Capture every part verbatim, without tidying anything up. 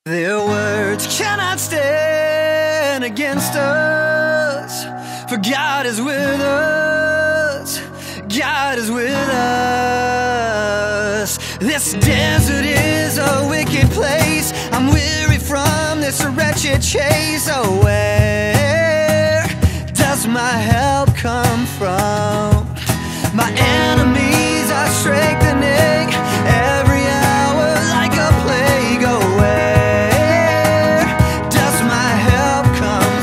Their words cannot stand against us, for God is with us, God is with us. This desert is a wicked place, I'm weary from this wretched chase. Oh, where does my help come from? My enemies are strengthening every hour like a plague. Oh, where does my help come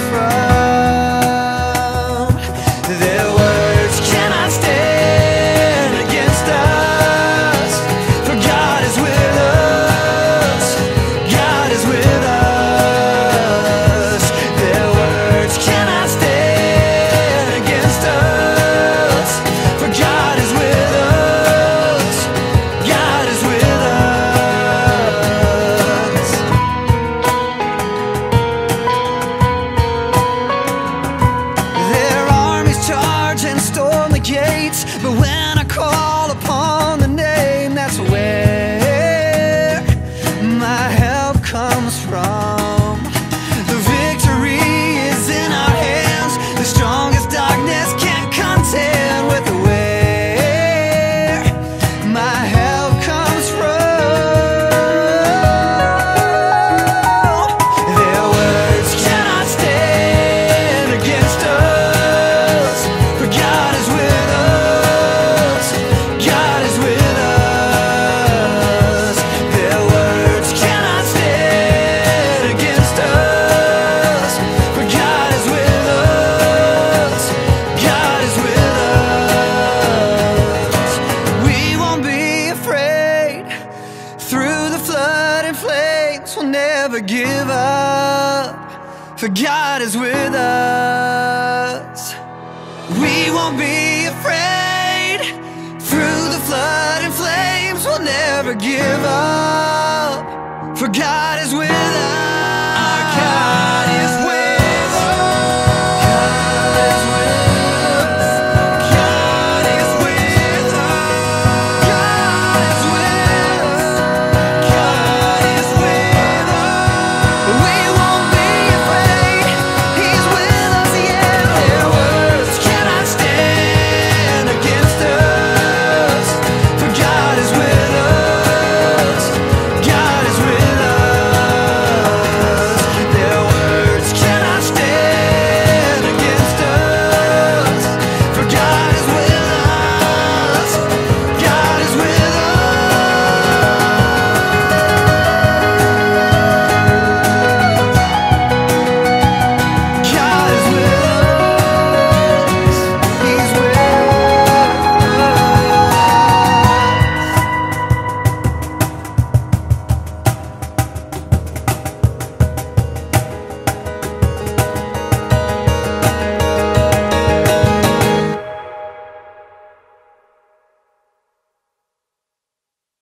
from? Their words cannot stand against us, for God is with us, God is with us. Their words cannot stand against us, for God is with us, God is with us. Their armies charge and storm the gates, but when I call upon the name, that's where my help comes from. The victory is in our hands, the strongest darkness can't contend with where my help comes from. Their words cannot stand against us, for God is with us, God is with us. Their words cannot stand against us, for God is with us, God is with us. We won't be afraid through the flood and flames, we'll never give up, for God is with us. We won't be afraid through the flood and flames, we'll never give up, for God is with us.